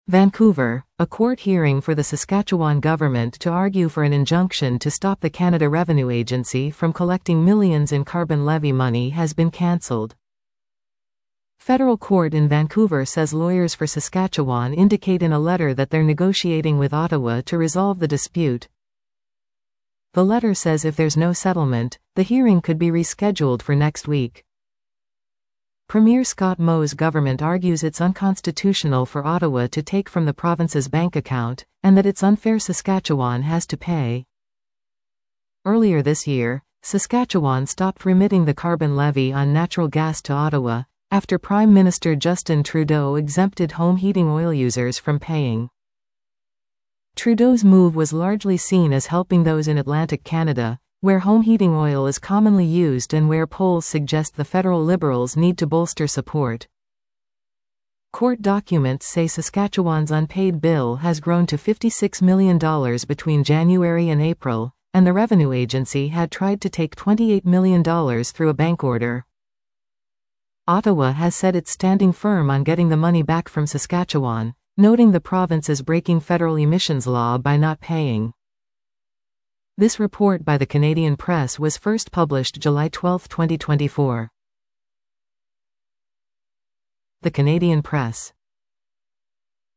Vancouver, a court hearing for the Saskatchewan government to argue for an injunction to stop the Canada Revenue Agency from collecting millions in carbon levy money has been cancelled. Federal court in Vancouver says lawyers for Saskatchewan indicate in a letter that they're negotiating with Ottawa to resolve the dispute. The letter says if there's no settlement, the hearing could be rescheduled for next week. Premier Scott Moe's government argues it's unconstitutional for Ottawa to take from the province's bank account, and that it's unfair Saskatchewan has to pay. Earlier this year, Saskatchewan stopped remitting the carbon levy on natural gas to Ottawa, after Prime Minister Justin Trudeau exempted home heating oil users from paying. Trudeau's move was largely seen as helping those in Atlantic Canada, where home heating oil is commonly used and where polls suggest the federal Liberals need to bolster support. Court documents say Saskatchewan's unpaid bill has grown to $56 million between January and April, and the Revenue Agency had tried to take $28 million through a bank order. Ottawa has said it's standing firm on getting the money back from Saskatchewan, noting the province is breaking federal emissions law by not paying. This report by the Canadian Press was first published July 12, 2024. The Canadian Press.